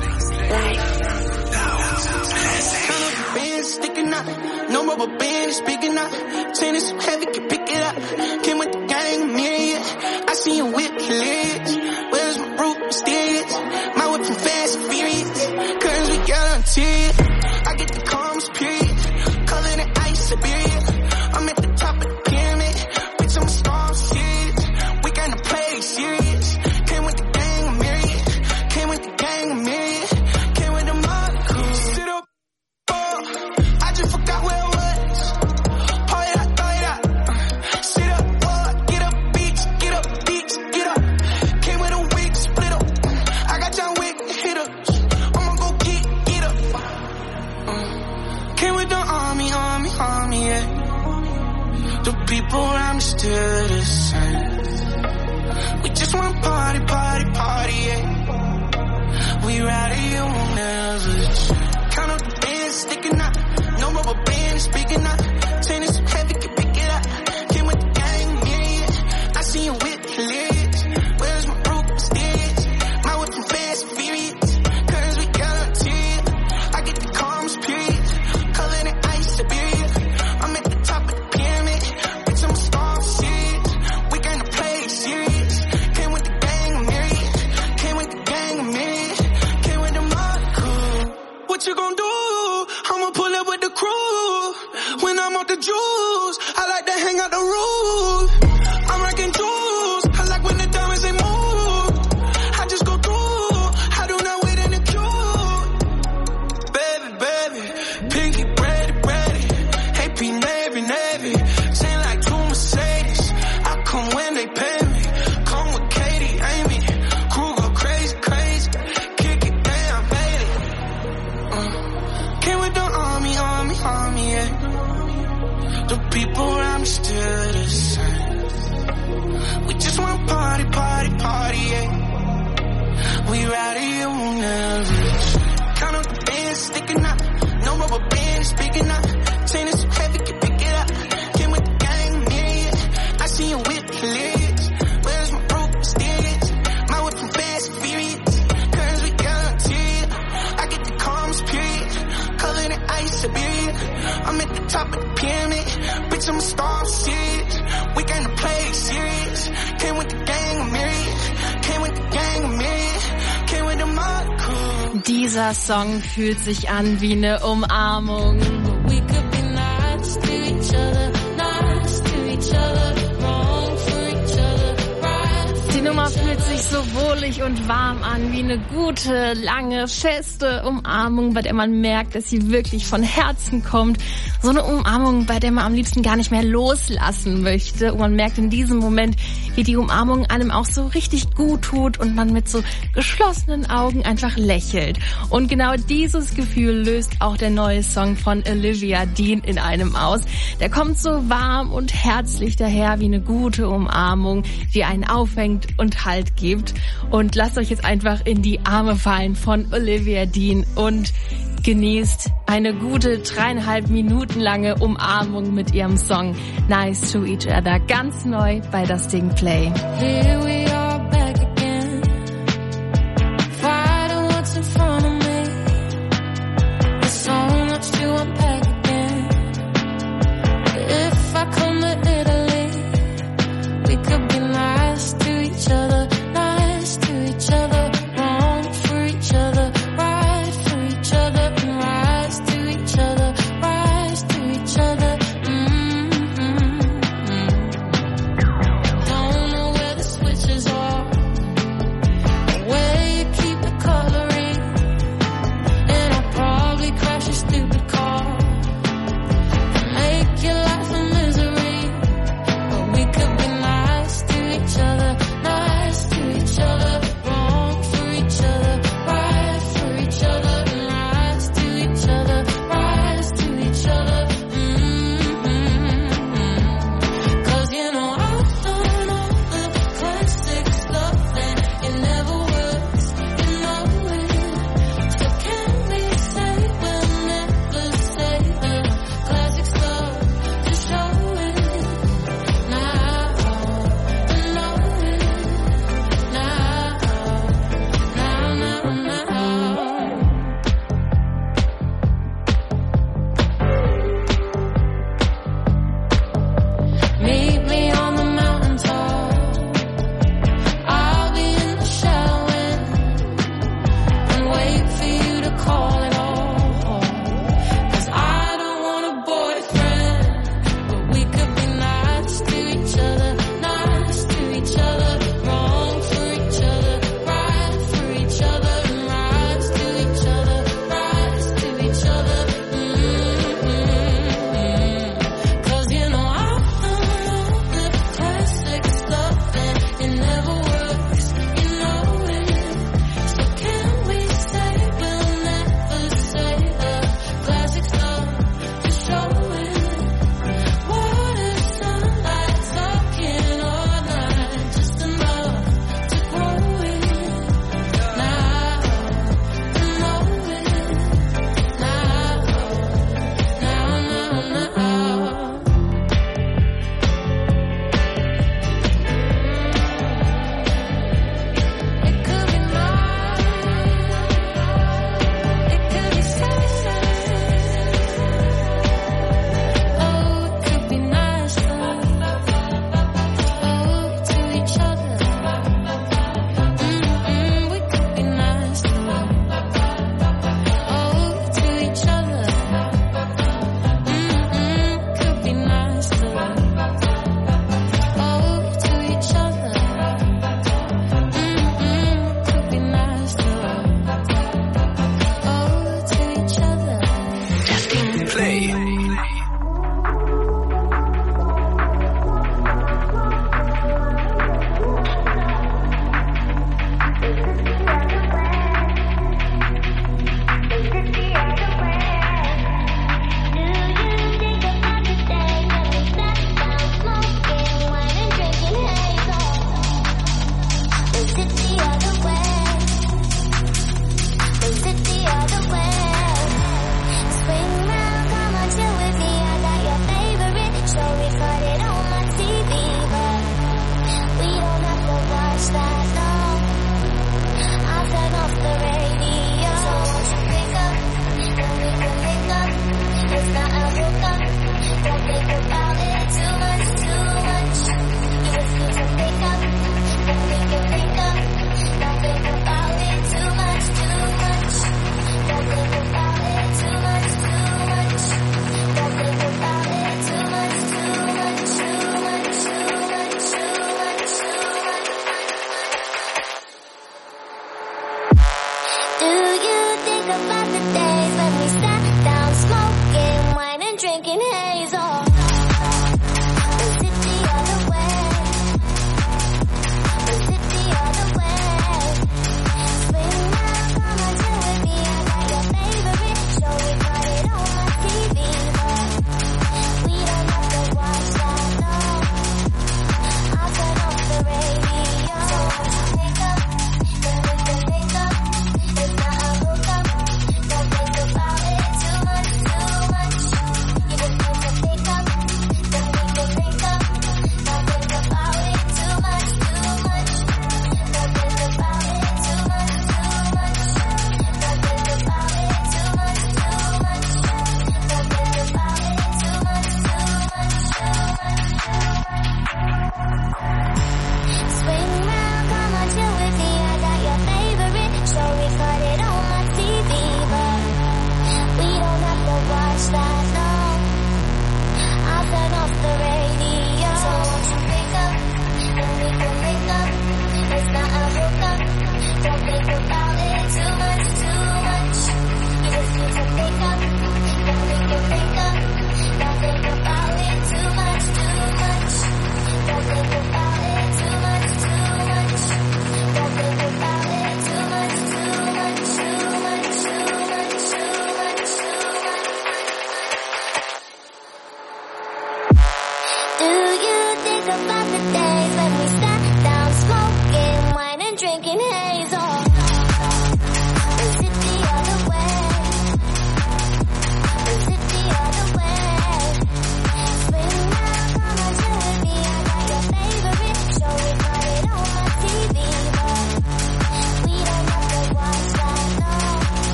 Band sticking out, no rubber band is big enough. Tennis so heavy, can pick it up. Came with the gang, a myriad. I see you whip hilarious. Where's my root mysterious? My whip from fast and furious. Curtains we got on interior. I get the calmest period. Color than ice, Siberia. I'm at the top of the pyramid. Bitch, I'm a star, I'm serious. We gotta play serious. Came with the gang, a myriad. Came with the gang, a myriad. Came with the mother crew. Sit up. I just forgot where I was. Pour it out, throw it out. Sit up, get up, beach, get up, beach, get up. Came with a wig, split up. I got John Wick, hit ups. I'ma go get up. Came with the army, yeah. The people around me still the same. We just want party, yeah. We ride it, you won't never change. Count up the bands sticking out. No rubber band is big enough. Tennis so heavy, can pick it up. Came with the gang, myriad. I see you whip hilarious. Where's my root mysterious? My whip from fast and furious. Curtains we got on interior. I get the calmest period. Color than ice, Siberia. I'm at the top of the pyramid. Bitch, I'm a star, I'm serious. We gonna play serious. Came with the gang, a myriad. Came with the gang, a myriad. Came with the mother crew. What you gonna do? I'ma pull up with the crew. When I'm off the juice, I like to hang out the roof. I'm rocking jewels. I like when the diamonds they move. I just go through. I do not wait in the queue. Baby, pinky ready. AP Navy. Chain like two Mercedes. I come when they pay me. Come with Katie, Amy. Crew go crazy. Kick it down, baby. Came with the army, yeah. The people around me still the same. We just want party, yeah. We ride it, you won't never change. Count up the bands sticking out. No rubber band is big enough. Tennis so heavy, can pick it up. Came with the gang, myriad. I see you whip hilarious. Where's my root mysterious? My whip from fast and furious. Curtains we got on interior. I get the calmest period. Color than ice, Siberia. I'm at the top of the pyramid. Bitch, I'm a star, I'm serious. We gonna play serious. Came with the gang, a myriad. Came with the gang, a myriad. Came with the mother crew. Dieser Song fühlt sich an wie eine Umarmung. We could be nice to each other, nice to each each other, wrong for each other, right. Die Nummer fühlt sich so wohlig und warm an, wie eine gute, lange, feste Umarmung, bei der man merkt, dass sie wirklich von Herzen kommt. So eine Umarmung, bei der man am liebsten gar nicht mehr loslassen möchte. Und man merkt in diesem Moment, wie die Umarmung einem auch so richtig gut tut und man mit so geschlossenen Augen einfach lächelt. Und genau dieses Gefühl löst auch der neue Song von Olivia Dean in einem aus. Der kommt so warm und herzlich daher wie eine gute Umarmung, die einen auffängt und Halt gibt. Und lasst euch jetzt einfach in die Arme fallen von Olivia Dean und genießt eine gute 3,5 Minuten lange Umarmung mit ihrem Song Nice to Each Other. Ganz neu bei Das Ding Play. Here we are back again, fighting what's in front of me. There's so much to unpack again. If I come to Italy, we could be nice to each other, nice to each other, wrong for each other, right for each other, and rise to each other, rise to each other. Don't know where the switches are.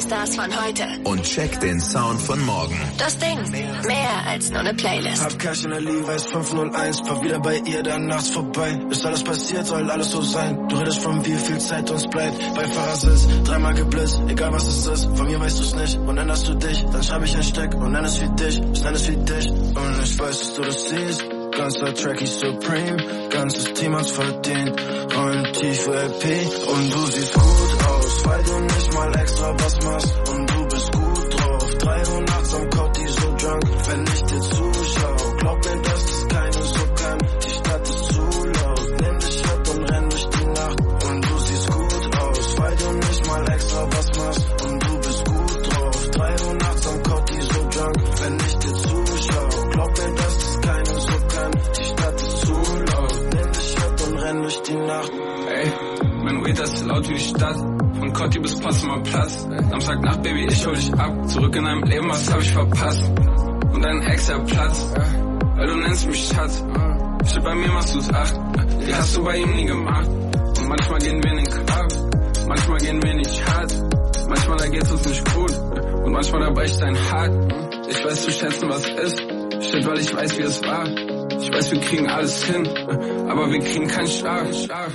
Stars von heute. Und check den Sound von morgen. Das Ding, mehr als nur eine Playlist. Hab Cash in der Levi's 501, fahr wieder bei ihr, dann nachts vorbei. Ist alles passiert, soll alles so sein. Du redest von wie viel Zeit uns bleibt. Beifahrersitz, dreimal geblitzt, egal was es ist. Von mir weißt du's nicht und änderst du dich. Dann schreib ich ein Stück und nenn es wie dich. Ich nenn es wie dich und ich weiß, dass du das siehst. Ganzer Track ist Supreme, ganzes Team hat's verdient. Rollen tiefe LP und du siehst gut aus, weil du nicht mal extra was machst. Und du bist gut drauf, 3 Uhr nachts am Cotti so drunk, wenn ich dir zuschau. Glaub mir, dass es keine so kann, die Stadt ist zu laut. Nimm dich mit und renn durch die Nacht. Und du siehst gut aus, weil du nicht mal extra was machst. Und du bist gut drauf, 3 Uhr nachts am Cotti so drunk, wenn ich dir zuschau. Glaub mir, dass es keine so kann, die Stadt ist zu laut. Nimm dich mit und renn durch die Nacht. Ey, mein Weed ist laut wie die Stadt. Von Cotti bis Potsdamer Platz. Samstagnacht, Baby, ich hol dich ab. Zurück in deinem Leben, was hab ich verpasst? Und dein Ex hat Platz, weil du nennst mich Schatz. Shit, bei mir machst du's 8. Die hast du bei ihm nie gemacht. Und manchmal gehen wir in den Club. Manchmal gehen wir nicht hart. Manchmal da geht's uns nicht gut. Und manchmal da bricht dein Hart. Ich weiß zu schätzen, was ist. Shit, weil ich weiß, wie es war. Ich weiß, wir kriegen alles hin, aber wir kriegen keinen Schlaf.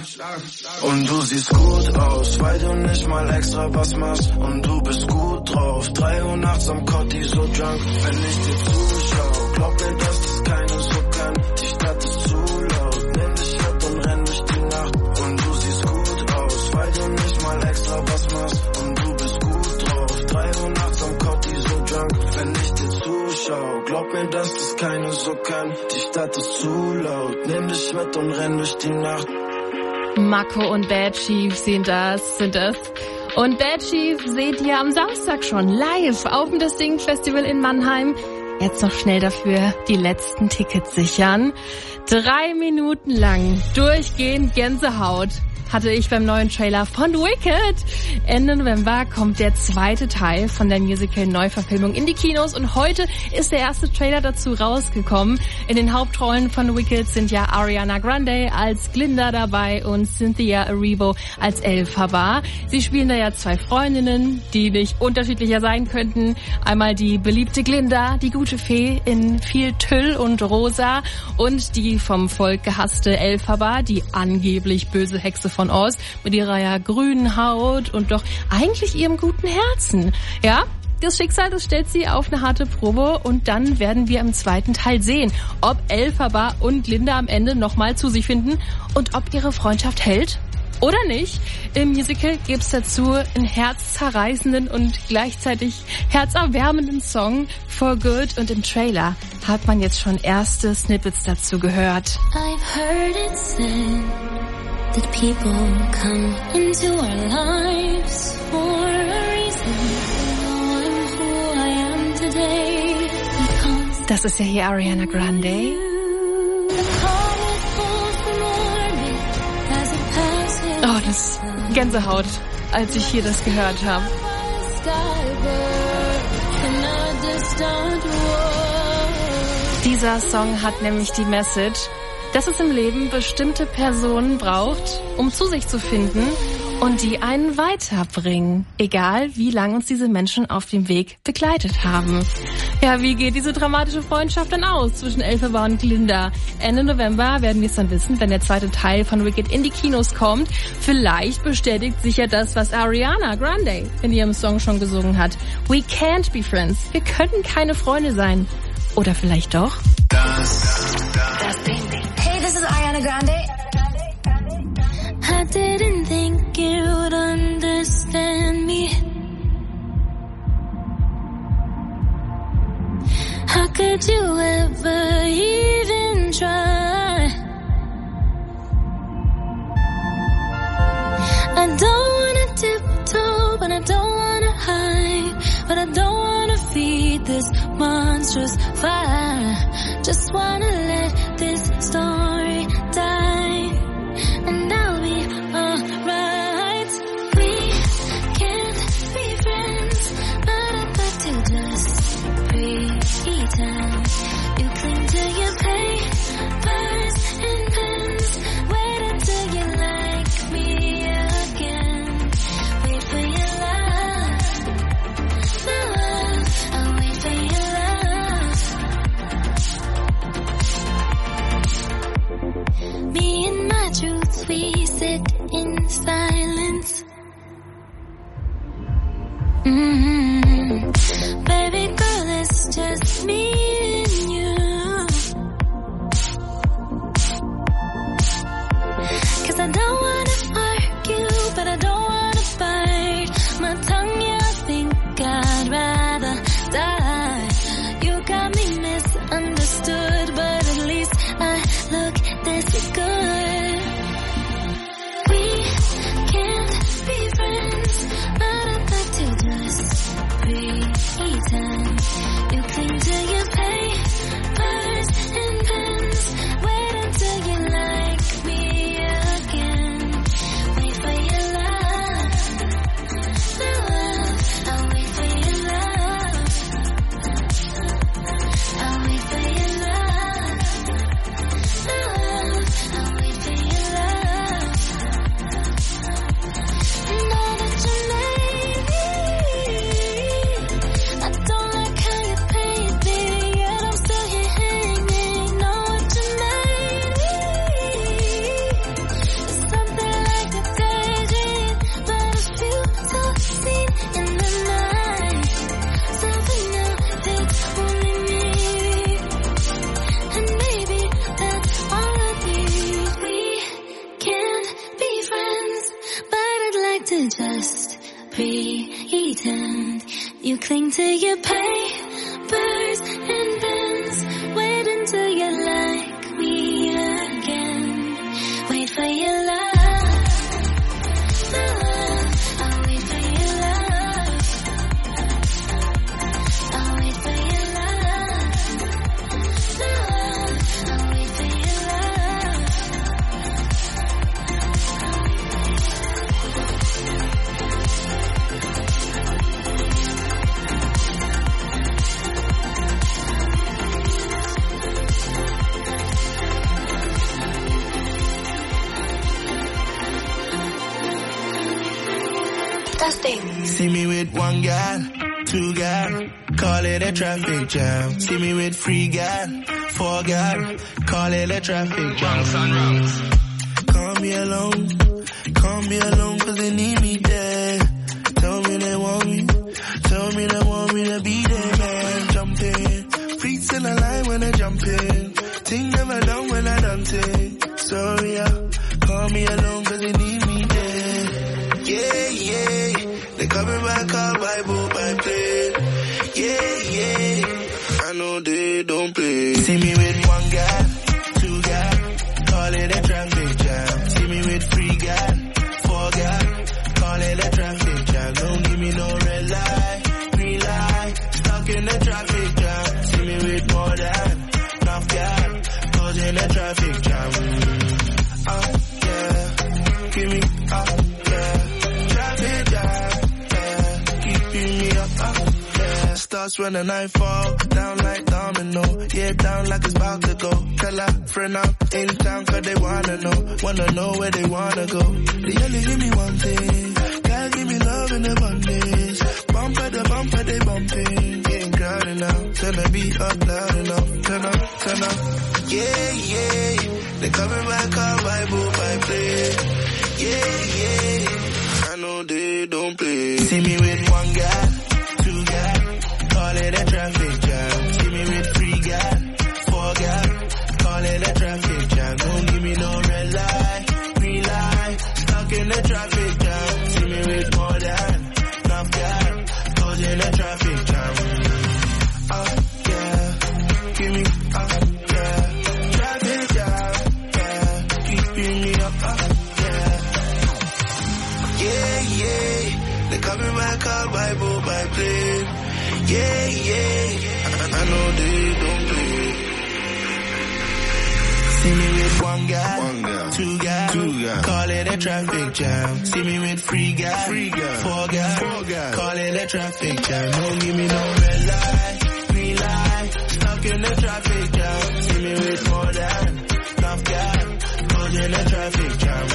Und du siehst gut aus, weil du nicht mal extra was machst. Und du bist gut drauf, 3 Uhr nachts am Cotti so drunk, wenn ich dir zuschau. Glaub mir, dass es keine so kann, die Stadt ist zu laut. Nimm dich mit und renn durch die Nacht. Und du siehst gut aus, weil du nicht mal extra was machst. Und du bist gut drauf, 3 Uhr nachts am Cotti so drunk, wenn ich dir zuschau. Glaub mir, dass es keine so kann, die Stadt ist zu laut. Nimm dich mit und renn durch die Nacht. Mako und Bad Chief sind das. Und Bad Chief seht ihr am Samstag schon live auf dem Das Ding Festival in Mannheim. Jetzt noch schnell dafür die letzten Tickets sichern. 3 Minuten lang durchgehend Gänsehaut hatte ich beim neuen Trailer von Wicked. Ende November kommt der zweite Teil von der Musical-Neuverfilmung in die Kinos und heute ist der erste Trailer dazu rausgekommen. In den Hauptrollen von Wicked sind ja Ariana Grande als Glinda dabei und Cynthia Erivo als Elphaba. Sie spielen da ja 2 Freundinnen, die nicht unterschiedlicher sein könnten. Einmal die beliebte Glinda, die gute Fee in viel Tüll und Rosa, und die vom Volk gehasste Elphaba, die angeblich böse Hexe von Oz mit ihrer ja grünen Haut und doch eigentlich ihrem guten Herzen. Ja, das Schicksal, das stellt sie auf eine harte Probe und dann werden wir im zweiten Teil sehen, ob Elphaba und Glinda am Ende nochmal zu sich finden und ob ihre Freundschaft hält oder nicht. Im Musical gibt's dazu einen herzzerreißenden und gleichzeitig herzerwärmenden Song For Good und im Trailer hat man jetzt schon erste Snippets dazu gehört. I've heard it said that people come into our lives for a reason. Now I'm who I am today because das ist ja hier Ariana Grande. Oh, das Gänsehaut, als ich hier das gehört habe. Dieser Song hat nämlich die Message, dass es im Leben bestimmte Personen braucht, um zu sich zu finden und die einen weiterbringen, egal wie lang uns diese Menschen auf dem Weg begleitet haben. Ja, wie geht diese dramatische Freundschaft dann aus zwischen Elphaba und Glinda? Ende November werden wir es dann wissen, wenn der zweite Teil von Wicked in die Kinos kommt. Vielleicht bestätigt sich ja das, was Ariana Grande in ihrem Song schon gesungen hat. We can't be friends. Wir können keine Freunde sein. Oder vielleicht doch? Das Ding. Hey, this is Ariana Grande. I didn't think you would understand me. How could you ever even try? I don't wanna tiptoe, but I don't wanna hide. But I don't wanna feed this monstrous fire. Just wanna let this story die, and I'll be alright. We can't be friends, but I'd like to just pretend. You cling to your papers and pens. Wait until you like me again. Wait for your love. Baby girl, it's just me and you. 'Cause I don't wanna argue, but I don't wanna bite my tongue. Yeah, I think I'd rather die. You got me misunderstood, but at least I look this good. We can't be friends, but I'd like to just pretend. You cling to your papers and pens. Wait until you like me again. Wait for your love, love. I'll wait for your love. I'll wait for your love, love. I'll wait for your love. Know that you made me. I don't like how you play it, baby, yet I'm still here hanging. Know what you made me. It's something like a daydream, but a few times seen in the night. Something now that's only me. And maybe that's all I need. We can't be friends, but I'd like to just pretend. You cling to your papers and pens. Wait until you like me again. Wait for your love, love. I'll wait for your love. I'll wait for your love, love. I'll wait for your love. See me with one gal, two gal, call it a traffic jam. See me with three gal, four gal, call it a traffic jam. Call me alone, cause they need me there. Tell me they want me to be there, man. Jump in, feet still alive when I jump in. Thing never done when I done it. Sorry, call me alone cause they need me there. Yeah, yeah. They coming back up by boat, by plane. Yeah, yeah. I know they don't play. See me with one guy, two guy, call it a traffic jam. See me with three guy, four guy, call it a traffic jam. Don't give me no red light, green light, stuck in the traffic jam. See me with more than enough guy, causing a traffic jam. Yeah, give me yeah. Traffic jam. Starts when the night fall, down like domino. Yeah, down like it's about to go. Tell a friend I'm in town cause they wanna know where they wanna go. They only give me one thing, God give me love in abundance. Bumper, they bumping. Getting crowded now, turn the beat up loud enough. Turn up. Yeah, yeah. They coming back up by boat, by plane. Yeah, yeah. I know they don't play. See me with one guy, two guy, call it a traffic jam. See me with three guy, four guy, call it a traffic jam. Don't give me no red light, green light, stuck in the traffic jam. See me with more than enough guy, causing a traffic jam. Yeah, give me yeah, traffic jam. Yeah, keeping me up, yeah. Yeah, yeah, they coming back up by boat, by plane. Yeah, yeah, I know they don't play. See me with one guy, two guy, call it a traffic jam. See me with three guy, four guy, call it a traffic jam. Don't give me no red light, green light, stuck in the traffic jam. See me with more than enough guy, causing a traffic jam.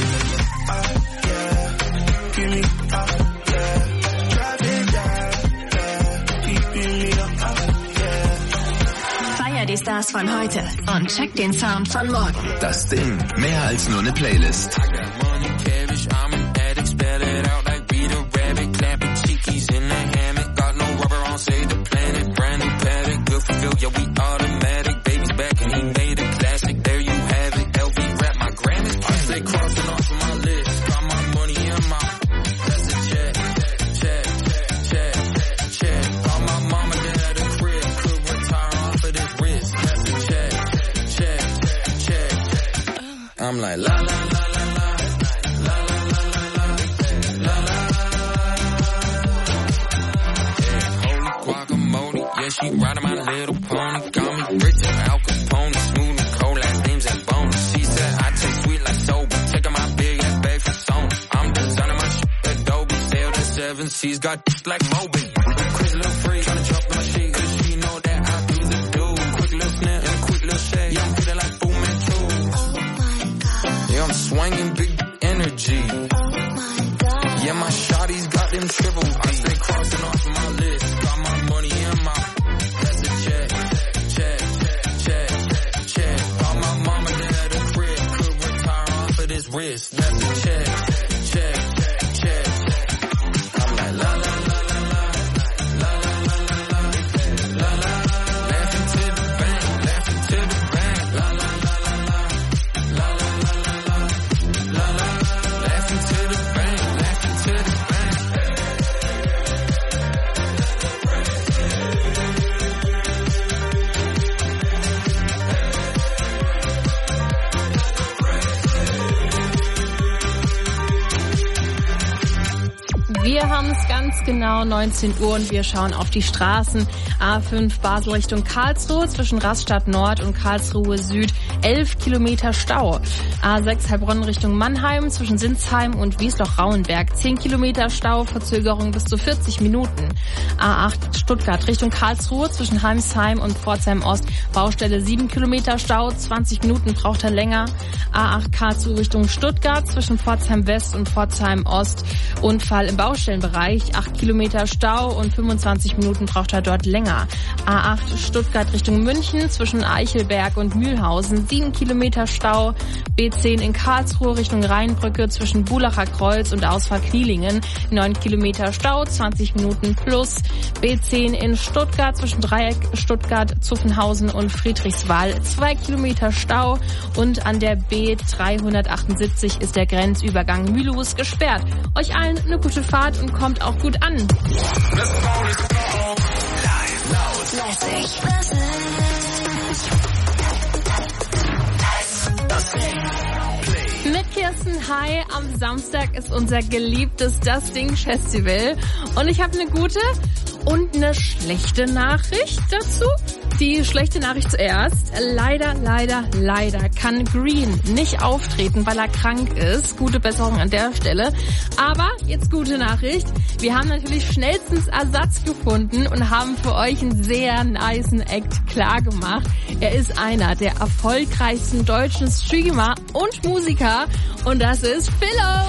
Yeah, give me yeah, traffic jam. Feier die Stars von heute und check den Sound von morgen. Das Ding, mehr als nur eine Playlist. I'm an addict, spell it out like Peter Rabbit, clapping cheekies in I'm like la la la la la, la la la la la, la la. Yeah, holy guacamole, yeah, she riding my little pony. Got me rich and Al Capone, smooth and cold, last names and bones. She said I taste sweet like soap, taking my big ass bag from Sony. I'm designing my shit Adobe, sailed the 7 seas, got like Moby. Crazy little freak, tryna jump in my shit, cause she know that I do the do. Quick little snap and a quick little shake, yeah, I'm feeling like Fu Manchu. Yeah, I'm swinging big energy. Yeah, my shawty's got them triple D. I stay crossing off my list, got my money in my. That's a check, check, check, check. All my mama at the crib could retire off of this wrist. That's a check, check, check. I'm like la la la la la, la la la la la, la la. Laughing to the bank, laughing to the bank. La la la la la, la la la la la, la la. Laughing to the bank, laughing to the bank. Wir haben es ganz genau 19 Uhr und wir schauen auf die Straßen. A5 Basel Richtung Karlsruhe zwischen Rastatt Nord und Karlsruhe Süd 11 Kilometer Stau. A6 Heilbronn Richtung Mannheim zwischen Sinsheim und Wiesloch-Rauenberg 10 Kilometer Stau, Verzögerung bis zu 40 Minuten. A8 Stuttgart Richtung Karlsruhe zwischen Heimsheim und Pforzheim Ost Baustelle 7 Kilometer Stau, 20 Minuten braucht er länger. A8 Karlsruhe Richtung Stuttgart zwischen Pforzheim West und Pforzheim Ost Unfall im Baustellenbereich, 8 Kilometer Stau und 25 Minuten braucht er dort länger. A8 Stuttgart Richtung München zwischen Eichelberg und Mühlhausen, 7 Kilometer Stau. B10 in Karlsruhe Richtung Rheinbrücke zwischen Bulacher Kreuz und Ausfahrt Knielingen, 9 Kilometer Stau, 20 Minuten plus. B10 in Stuttgart zwischen Dreieck Stuttgart, Zuffenhausen und Friedrichswald, 2 Kilometer Stau. Und an der B378 ist der Grenzübergang Mühlhus gesperrt. Euch allen eine gute Fahrt und kommt auch gut an. Mit Kirsten, hi, am Samstag ist unser geliebtes Das Ding Festival und ich habe eine gute und eine schlechte Nachricht dazu. Die schlechte Nachricht zuerst. Leider kann Green nicht auftreten, weil er krank ist. Gute Besserung an der Stelle. Aber jetzt gute Nachricht. Wir haben natürlich schnellstens Ersatz gefunden und haben für euch einen sehr nicen Act klar gemacht. Er ist einer der erfolgreichsten deutschen Streamer und Musiker und das ist Philo.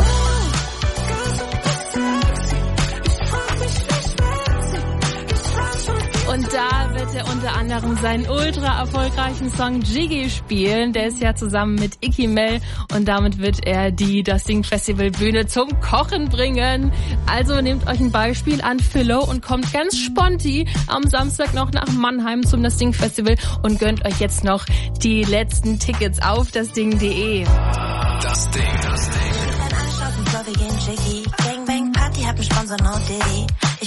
Und da wird er unter anderem seinen ultra erfolgreichen Song Jiggy spielen. Der ist ja zusammen mit Icky Mel und damit wird er die Das Ding Festival Bühne zum Kochen bringen. Also nehmt euch ein Beispiel an Philo und kommt ganz sponti am Samstag noch nach Mannheim zum Das Ding Festival und gönnt euch jetzt noch die letzten Tickets auf dasding.de. Das Ding. Jiggy. Gang Bang Party hat einen Sponsor, no Diddy.